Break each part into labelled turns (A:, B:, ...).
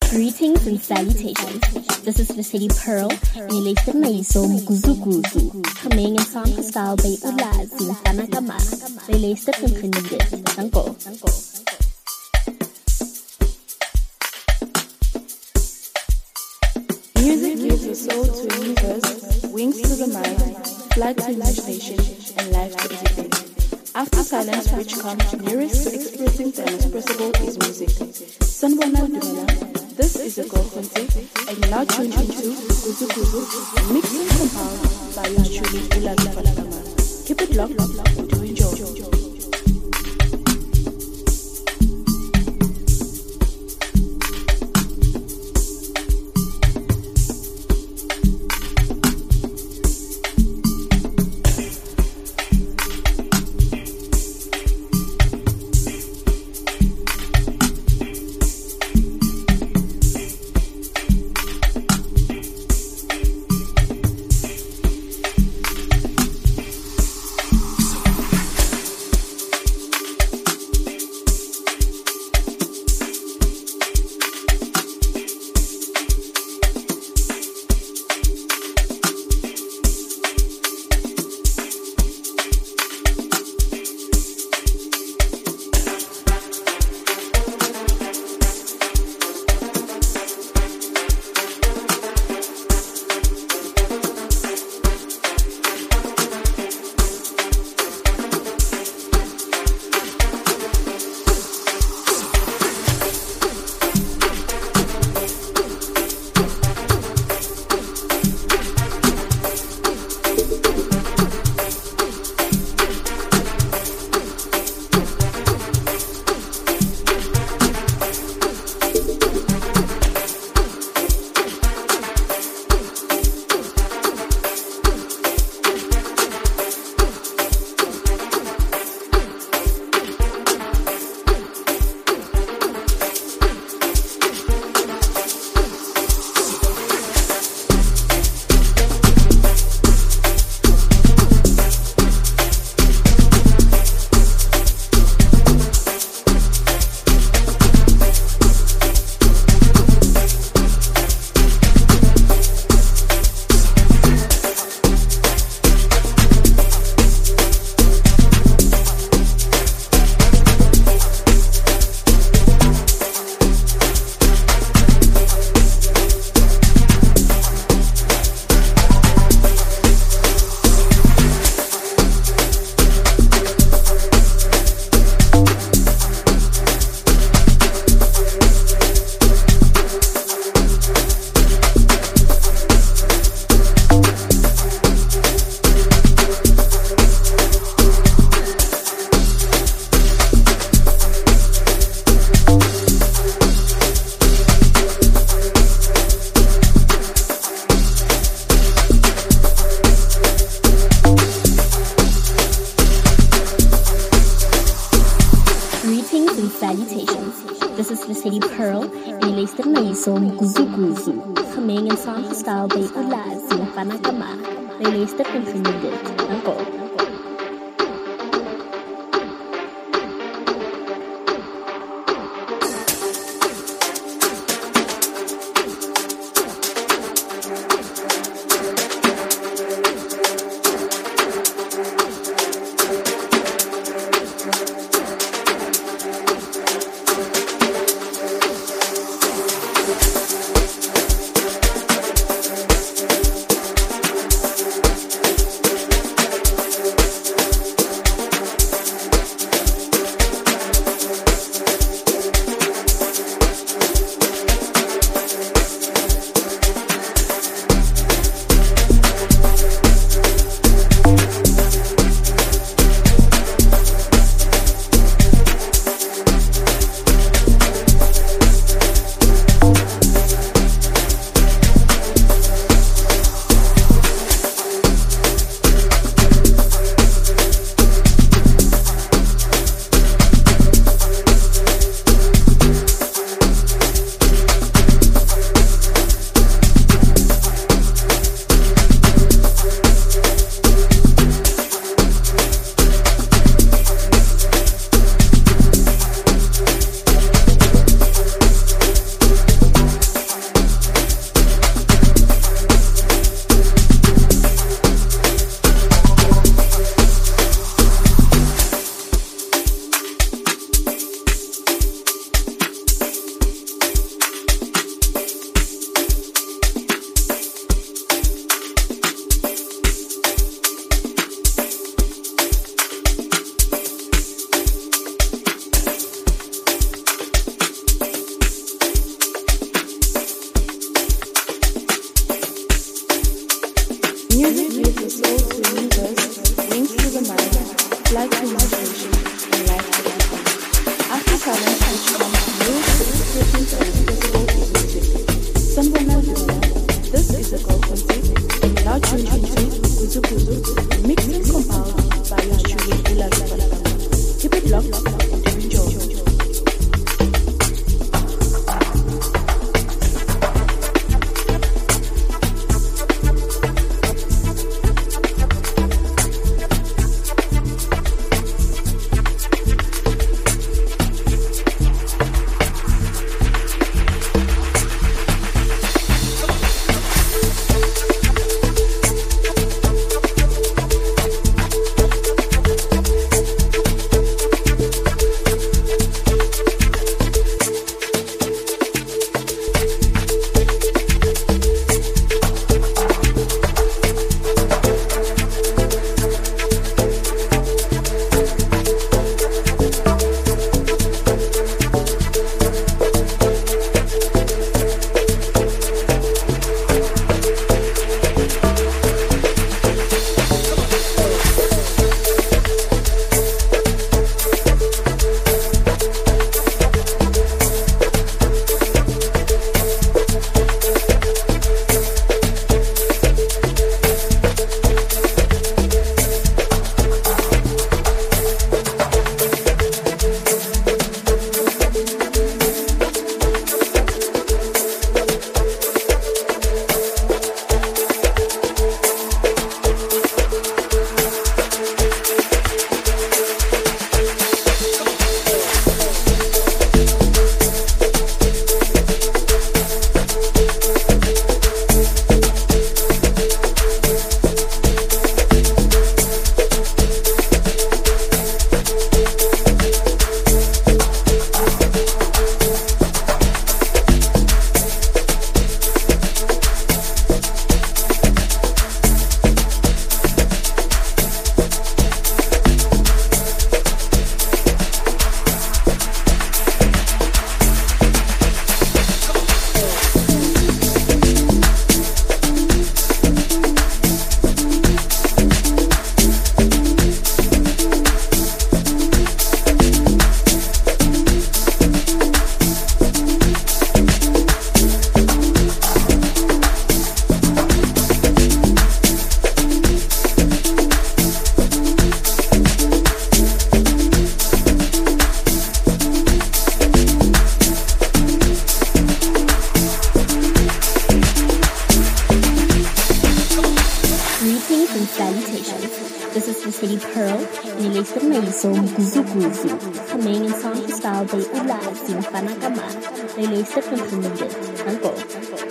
A: Greetings and salutations. This is Vasily Pearl, and you laced my song Guzuguzu. Coming in song style by Ulazi, Tanakama. They laced it and cleaned it. Uncle.
B: Music gives a soul to a universe, wings to the mind, flight to imagination, and life to everything. After silence, which comes nearest to expressing the inexpressible, is music. Sanwana Dumela. This is a Go Conte, and you're now tuned into Kuzu Kuzu, mixed and compiled by yours truly, Ulazi Falagama. Keep it locked and do enjoy.
A: This is Vasily Pearl, and you laced my song Guzuguzu. Coming in song style by Ulazi, Fanakama. They laced it and cleaned it. Uncle.
B: Release your soul to a new verse, wings to the mind, flight to imagination, and life to everything. After silence, which comes lyrics to expressions and expressible is music. Sambona Juna, this is the Gold Concert, and you're now tuned into Kuzu Kuzu, mixed and compiled by your truly beloved. Keep it locked and enjoy.
A: This is the City Pearl, released in Maiso Guzuguzu, coming in song style by Ulazi Fanakama, released in Trinidad. Uncle.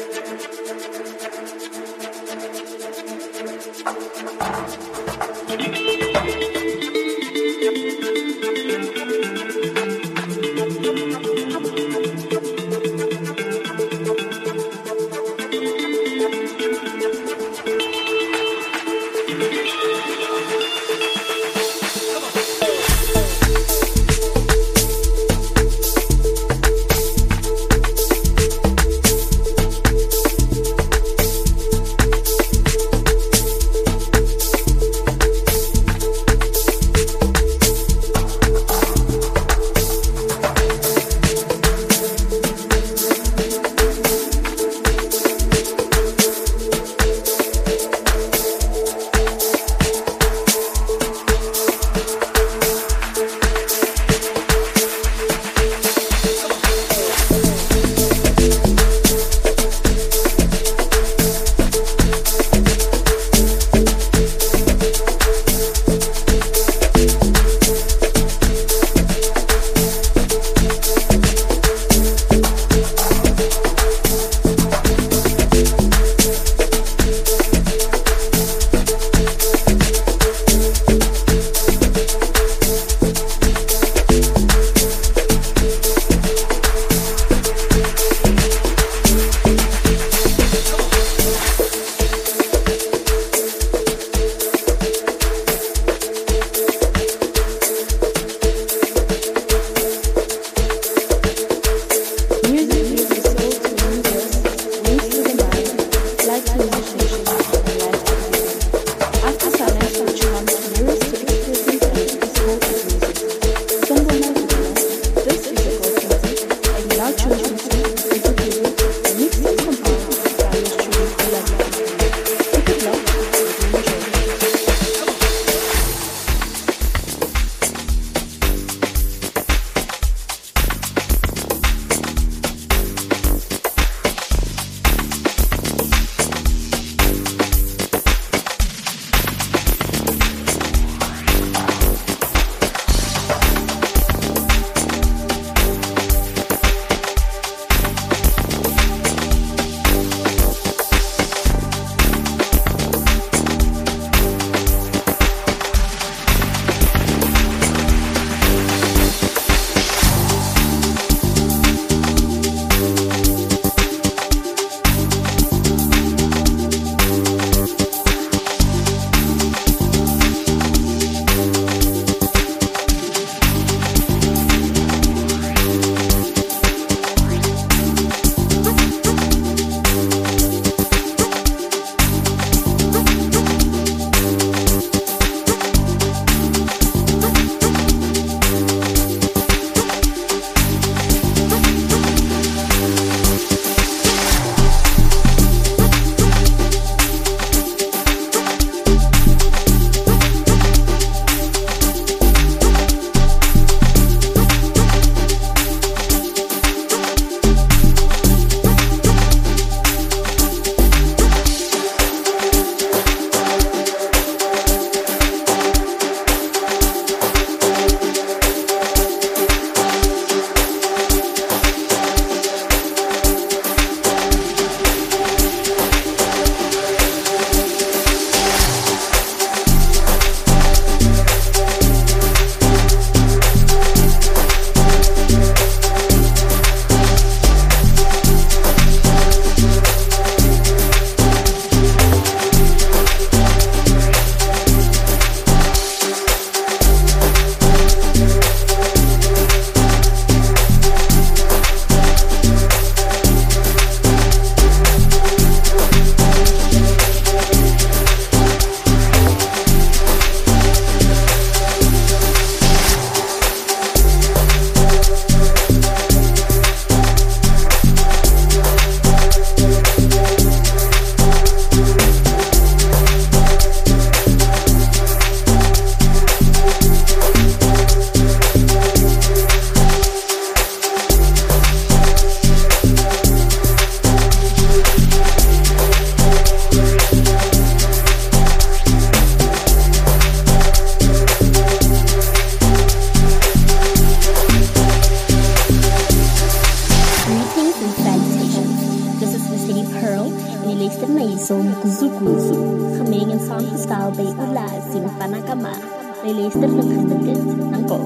A: Niluistert Maiso Mguzuguzu, gemeng en samengesteld by Ulazi Mfanakama. Niluistert van Ginderkind, danko.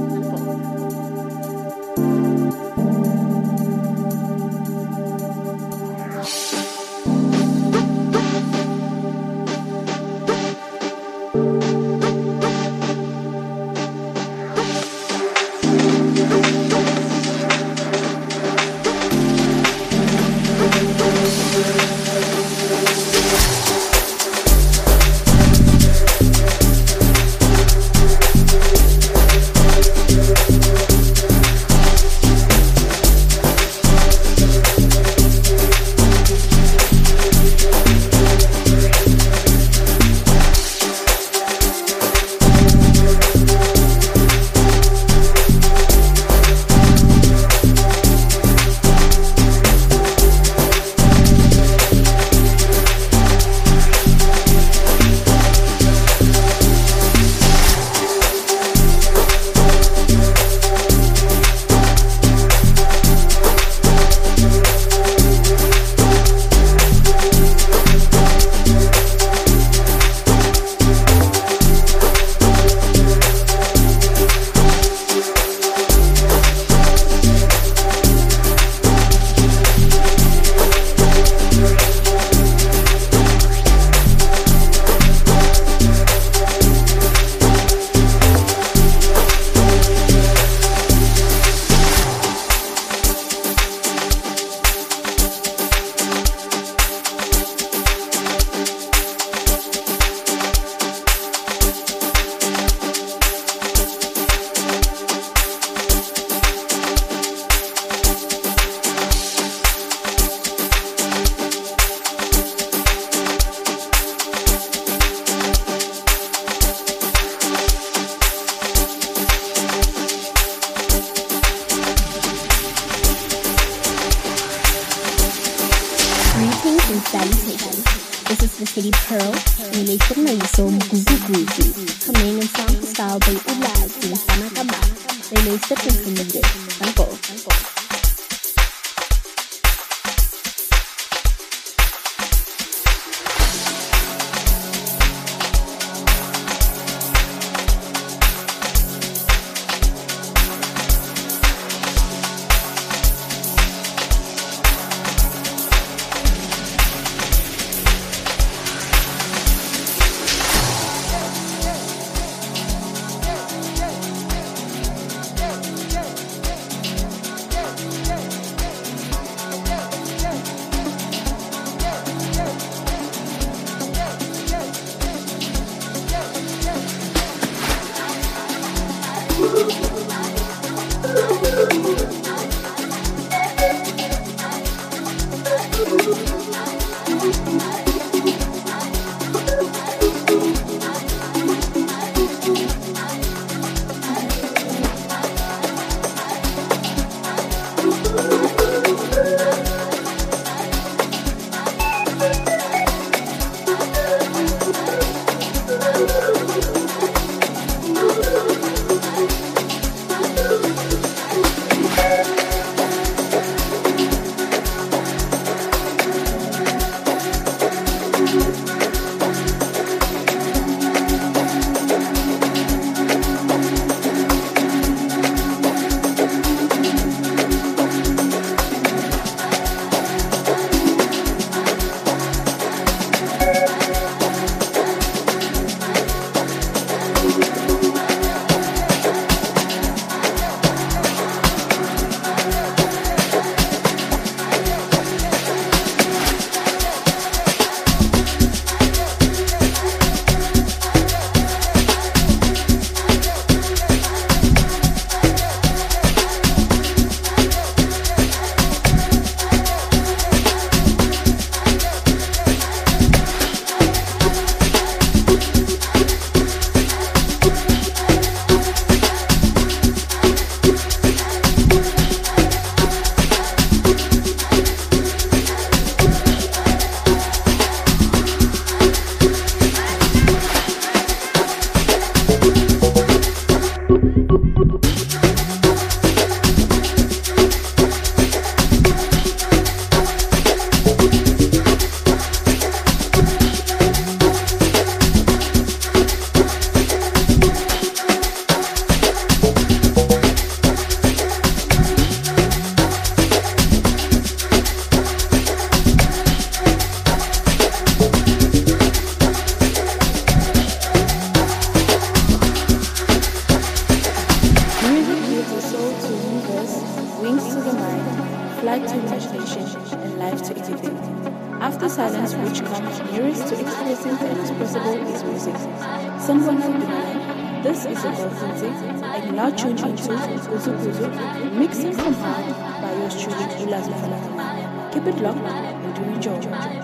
A: This is the City Pearl, Niluistert Maiso Mguzuguzu, gemeng en samengesteld by Ulazi Mfanakama. Niluistert van Ginderkind, danko.
B: life to everything. After silence, which comes nearest to expressing the inexpressible, is music. Sanibona Dumela, this is a Dolphinzy, and you're now tuned into Guzu Guzu, mixed and compiled by yours truly, Ulazi Falakama. Keep it locked and do enjoy.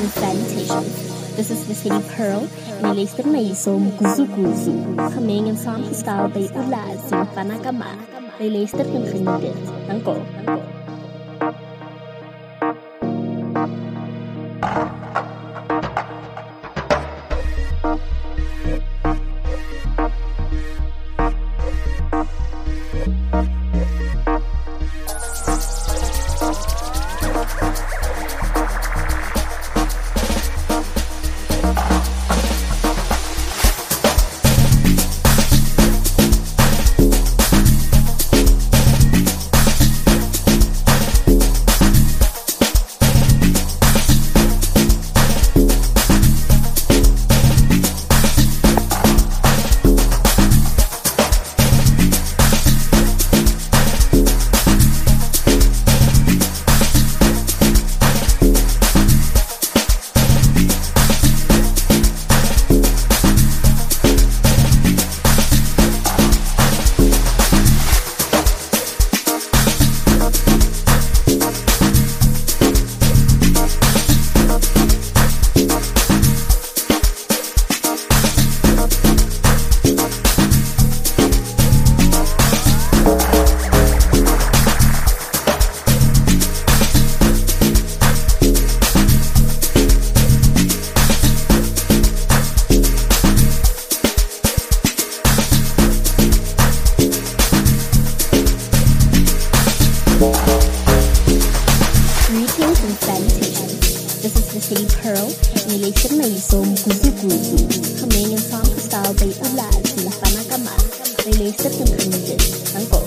A: and salutations. This is the City Pearl, and I lace the Maiso Guzuguzu. Coming in some style by Ulazi and Panakama. They lace the Pinkrinidit. Uncle. This is the City Pearl, and I lace the Maiso Guzuguzu. Coming in some style by Ulazi and Panakama. They lace the Pinkrinidit. Uncle.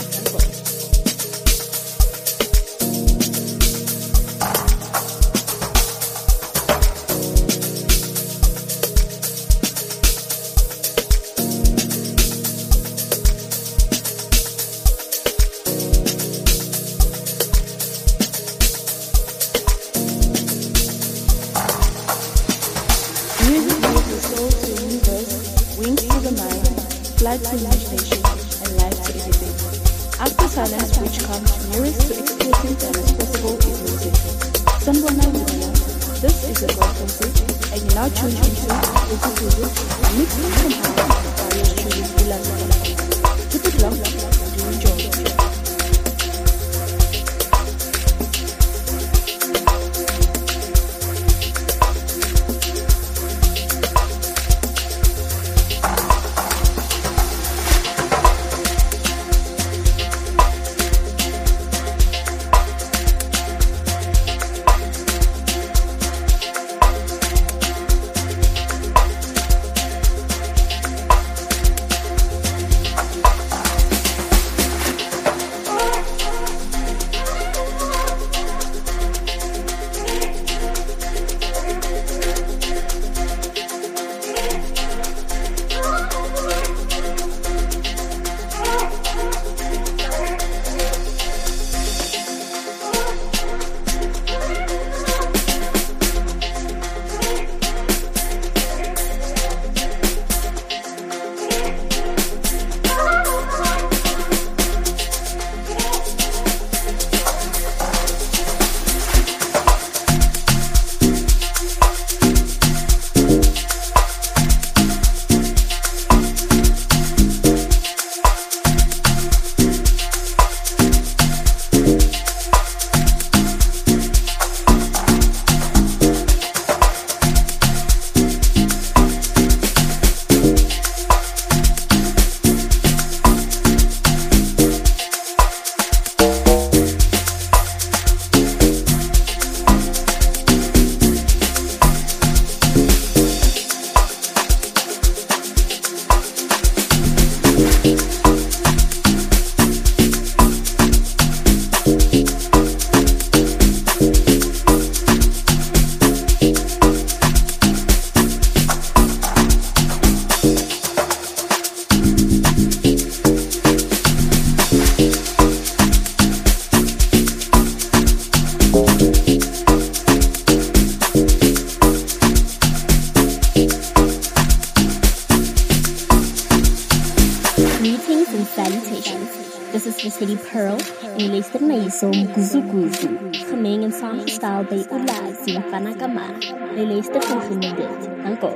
A: Wings to the mind, flight to imagination, and life to everything. After silence, which comes nearest to expressing the inexpressible is music. Sanbona Luna, this is a gospel message, and you now tune into Guzuguzu, a mix and compiled of various tunes we love. Keep it locked and enjoy.
C: is the City Pearl en jy luister na hierso Guzu Guzu, gemeng en saamgestel by Ulazi en Panagama. Jy luister en geniet dit. Dankie.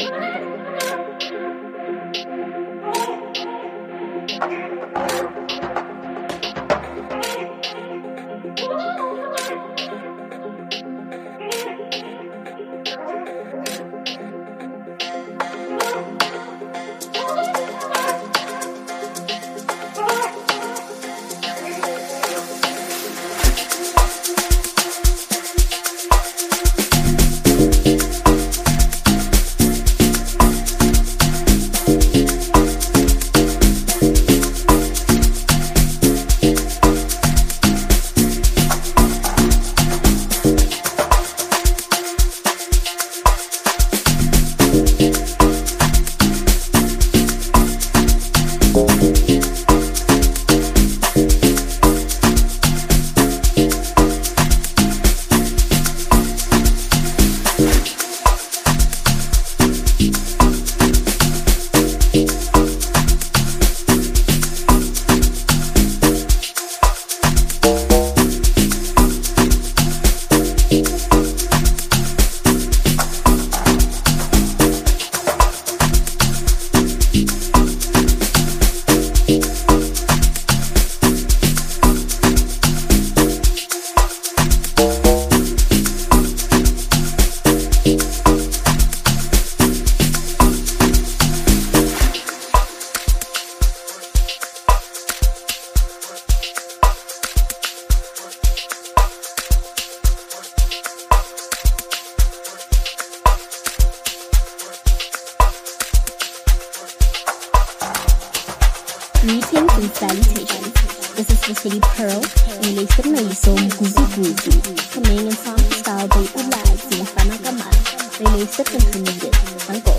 C: Greetings and salutations. This is the City Pearl en jy luister na hierso Guzu Guzu, gemeng en saamgestel by Ulazi en Panagama. Jy luister en geniet dit. Dankie.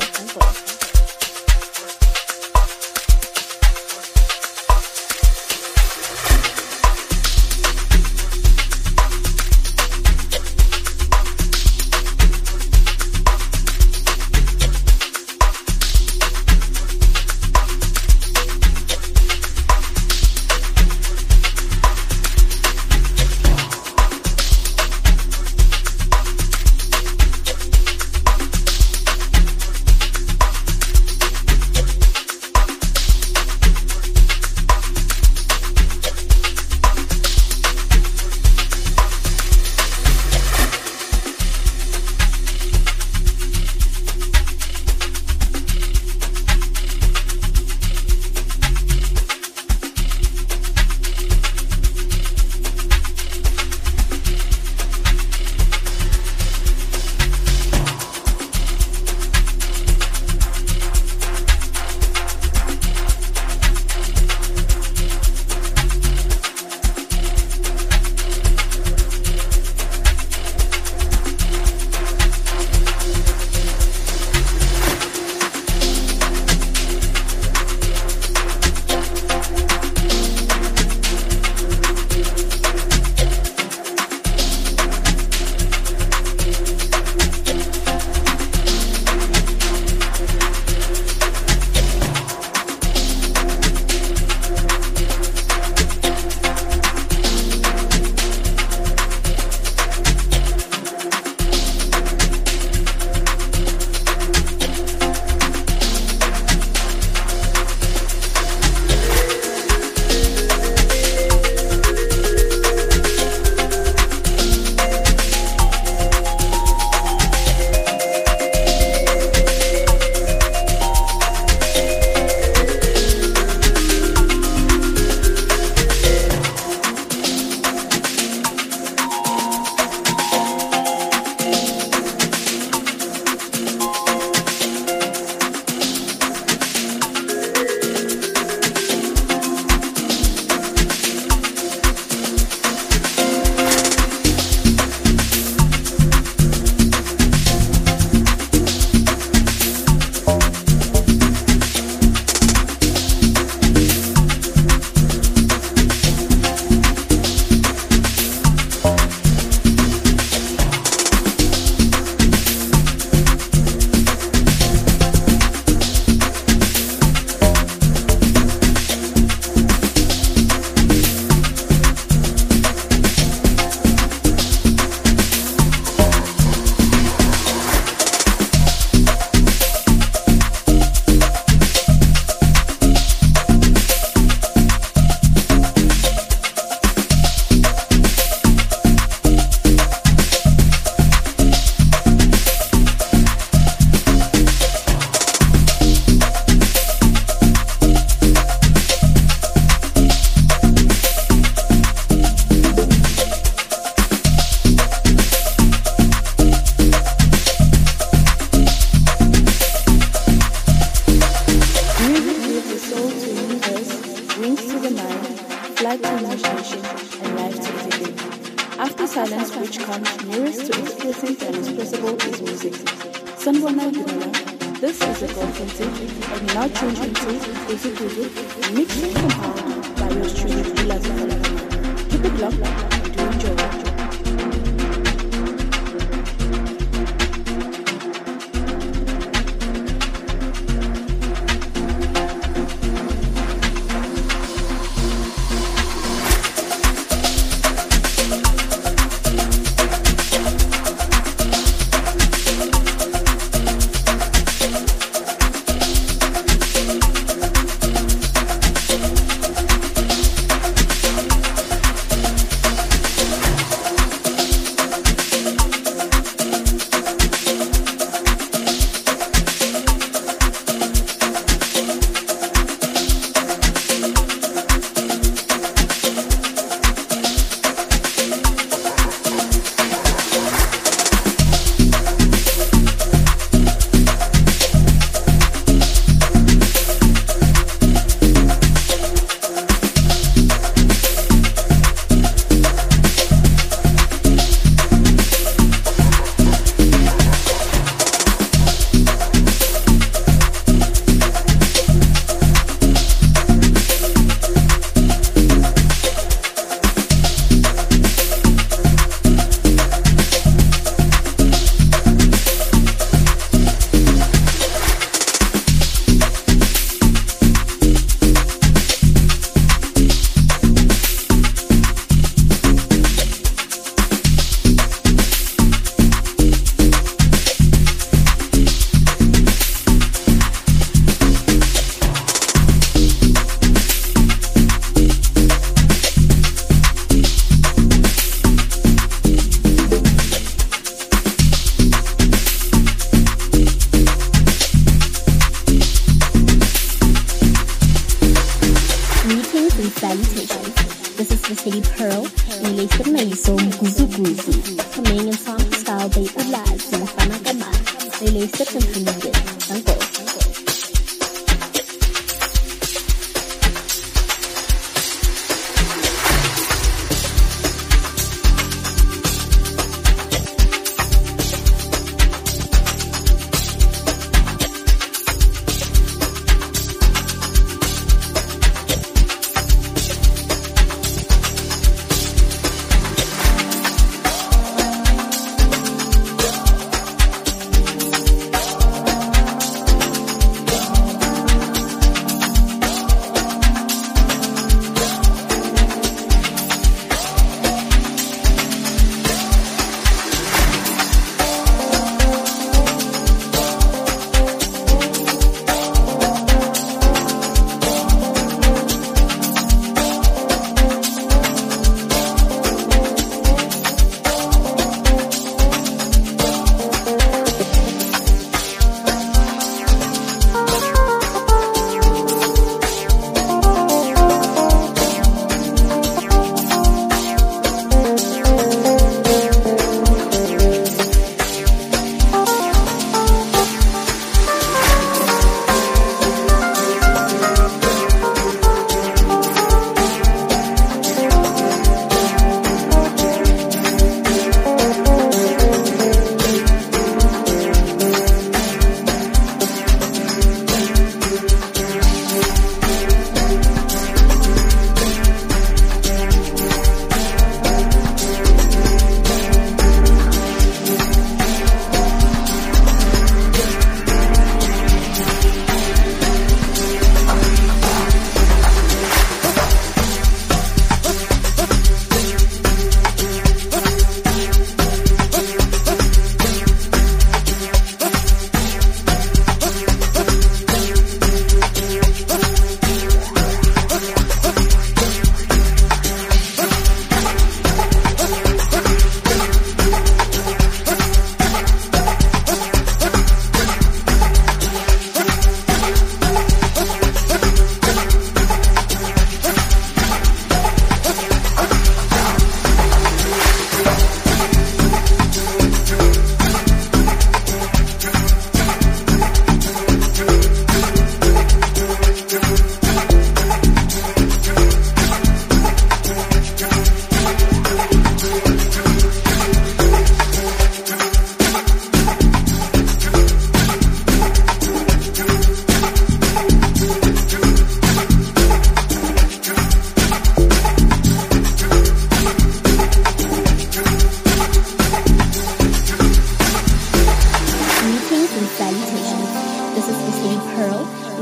A: nearest to explicit and expressible is music. Sanbona Gumala, this is a Golfenty, and now change into Guzu mixed and compound by yours truly, Ila. Keep it locked and do enjoy.
C: This is the City Pearl, Nilaysia Maiso Mguzu, coming in song style by Ulazi and Fanagama, Nilaysia Kantunide, Sanko.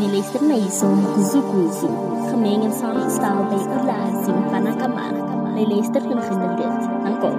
C: Jy luister na hierso Mguzuguzu, gemeng en saamgestel by Ulazi Mfana Kamara. Jy luister en geniet dit. Dankie.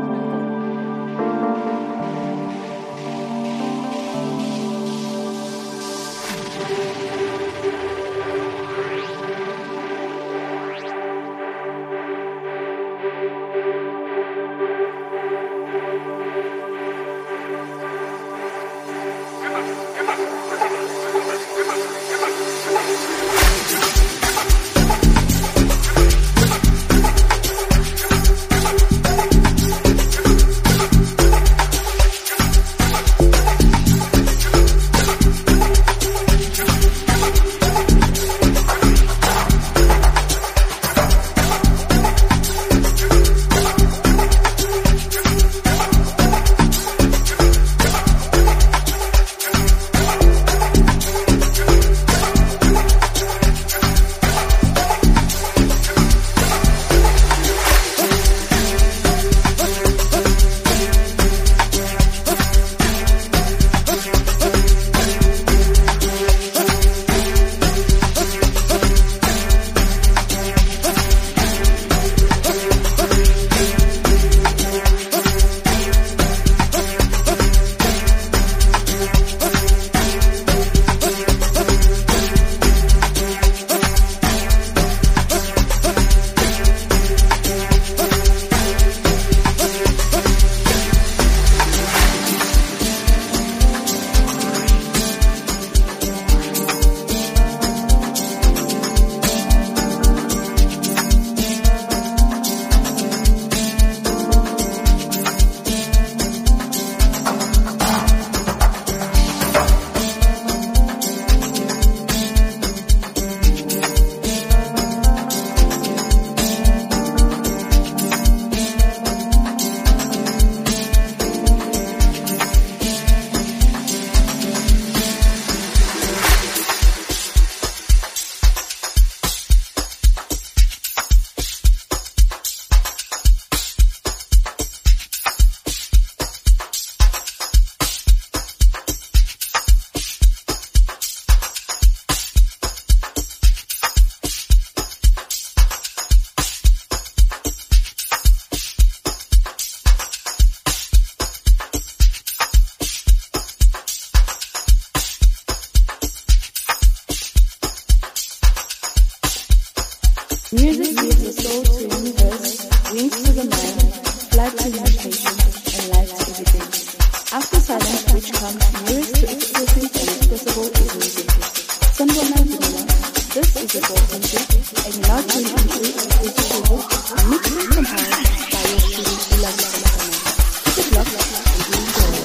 A: Music gives the soul to the universe, wings to the mind, flight to imagination, and life to everything. After silence, which comes nearest to expressing and expressible, is music. Sandwana Zimina, this is the golden ship, and you now tune into Mguzuguzu, mixed and compiled by your student Ulazi Mfana Kamara. Keep it locked and be enjoyed.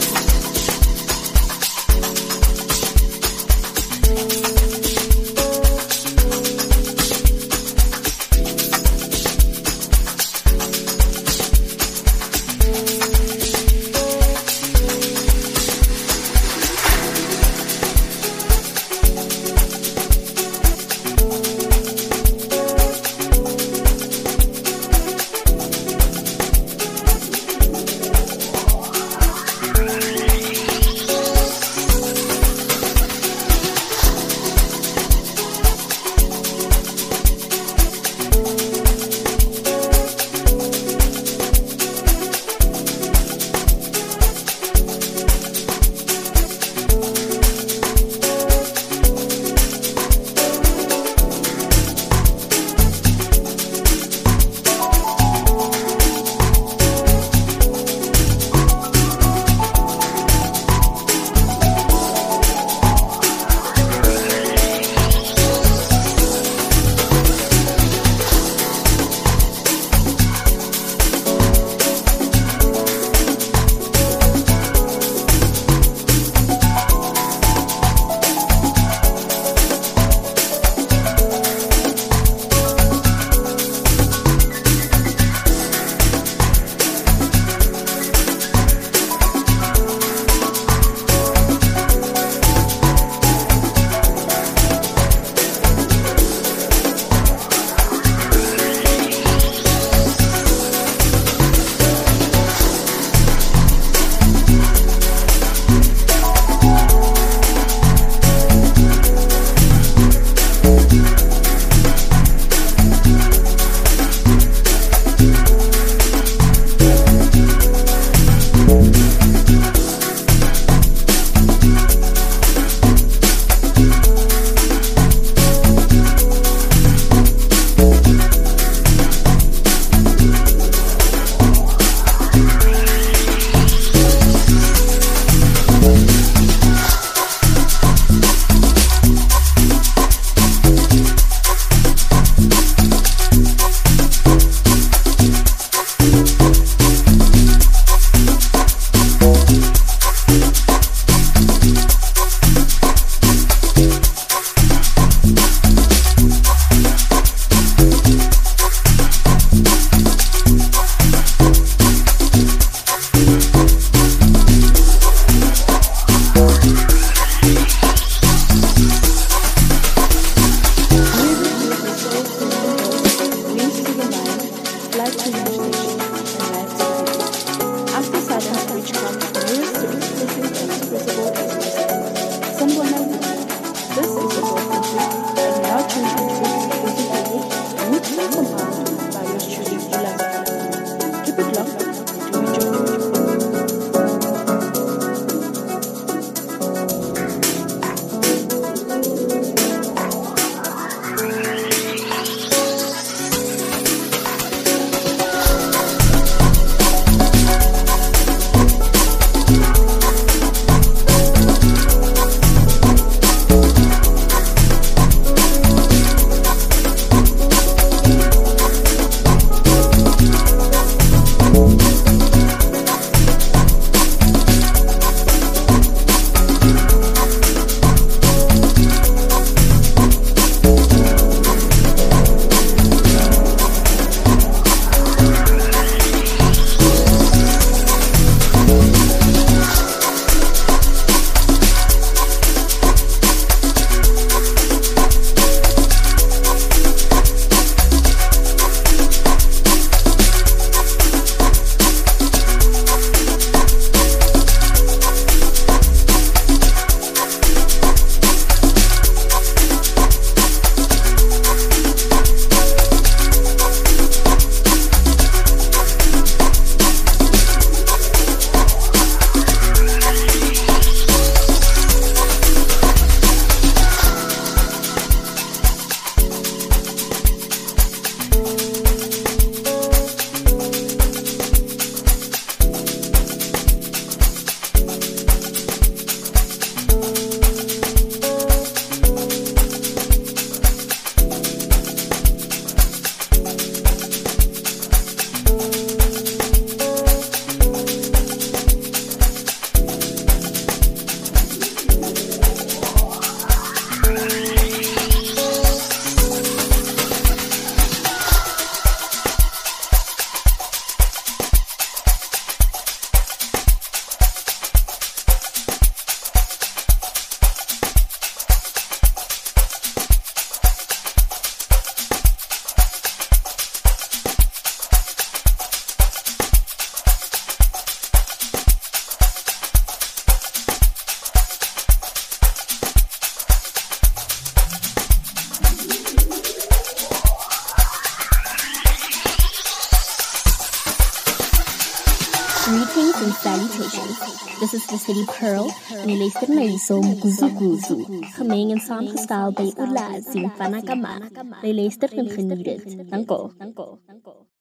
C: Greetings and salutations. This is the City Pearl, en jy luister na hierso Mguzuguzu, gemeng en saamgestel by Ulazi en Fanagama. Jy luister en geniet dit. Dankie.